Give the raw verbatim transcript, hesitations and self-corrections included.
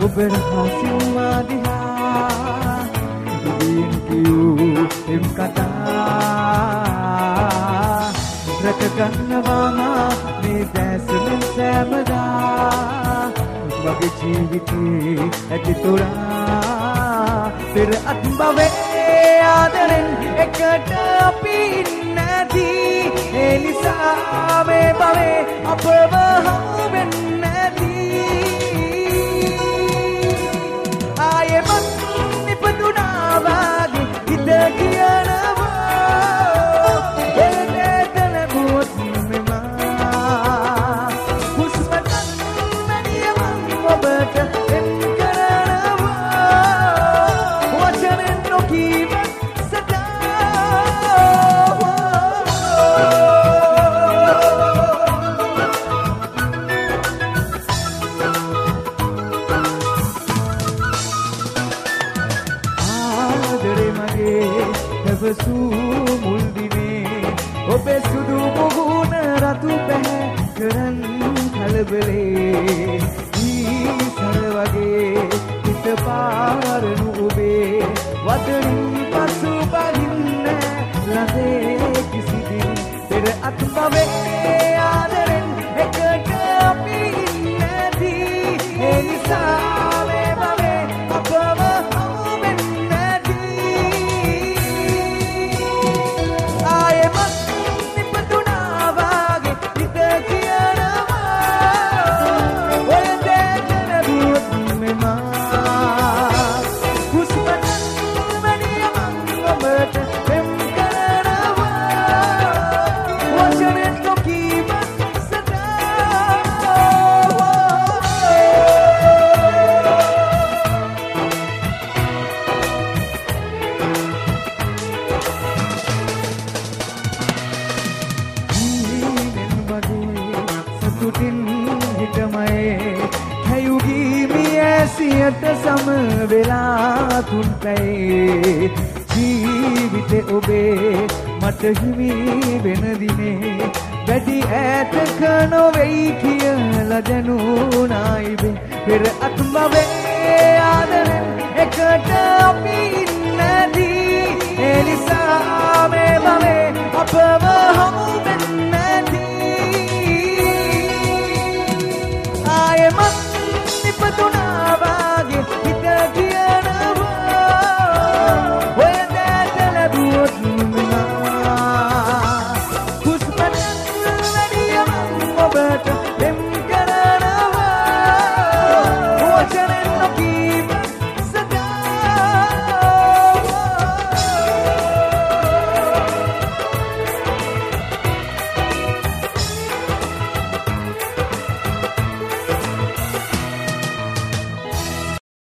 ඔබ රහසින් මා දිහා ඉදින් කියූ එම් කතා රැක ගන්නවා මා මේ දැසෙන් සෑමදා මගේ ජීවිතේ ඇති තොරා පෙර අත්බවේ ආදරෙන් එකට අපි ඉන්නදී ඒ නිසා මේ බවේ අපව හමු වෙන්නේ නැදී ආයෙමත් නිපදුනා වාගේ හිත කියනවා එතන මුත් මෙමා හුස්මට මනියම ඔබට එම් කරනවා වචනෙන් නොකීව මුල් දිනේ ඔබේ සුදු මුහුණ රතු පැහැ කරන් කලබලේ ඊසර වගේ හිත පාරනු ඔබේ වදනින් පසු බහින්න ලදේ කිසිදින් පෙර අත්බවේ ආදරෙන් එකට අපි ඉන්නදී ඒ නිසා මේ බවේ අපව සම වෙලා තුන් පැයේ ජීවිතේ ඔබේ මට හිමි වෙන දිනේ වැඩි ඈතක නොවෙයි කියලා දැනුණායි පෙර අත්බවේ ආදරෙන් එකට අපි ඉන්නදී ඒ නිසා මේ බවේ අපව හමු වෙන්න